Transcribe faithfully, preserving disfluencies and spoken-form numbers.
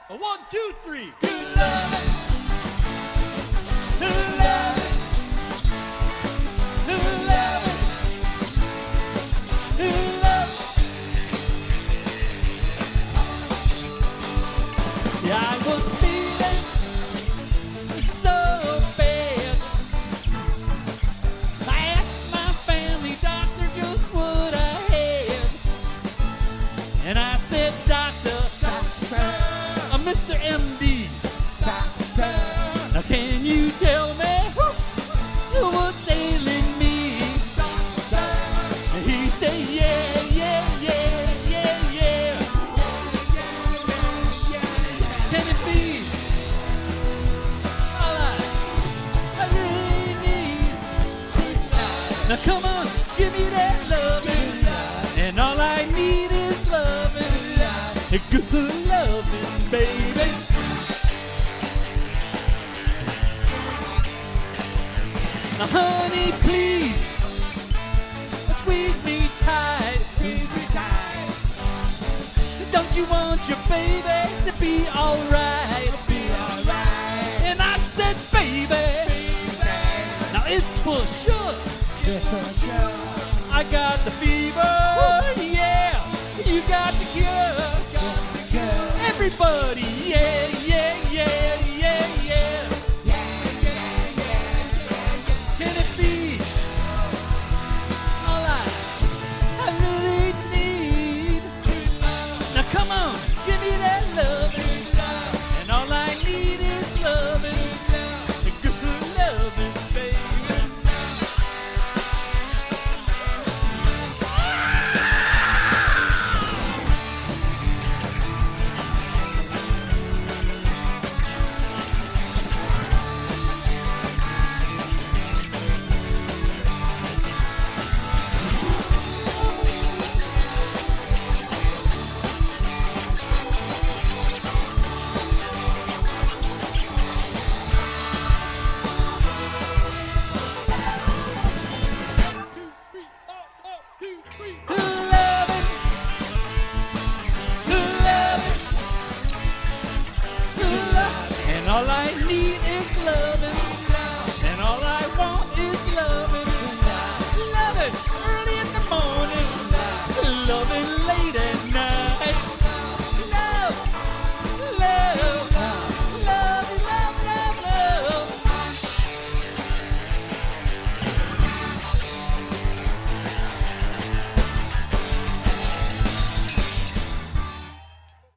A one, two, three. Good love. Good love. Good love. Good love. Yeah, I was feeling so bad. I asked my family doctor just what I had, and I said, Doctor, Doctor, uh, Mister M D, Doctor, now can you tell me what's ailing me? Doctor, and he said, yeah, yeah, yeah, yeah, yeah. Can it be all I, I really need? Now come on, give me that loving, and all I need is loving, good loving, baby. Now honey, please, squeeze me tight, squeeze me tight. Don't you want your baby to be alright? Be alright. And I said, baby, baby. Now it's for sure. It's for sure. I got the fever, woo. Yeah. You got the cure. Got the cure. Everybody, yeah, yeah, yeah, yeah, yeah. Can it be all I, I really need? Now come on, give me that loving, and all I need is loving, good loving, baby. All I need is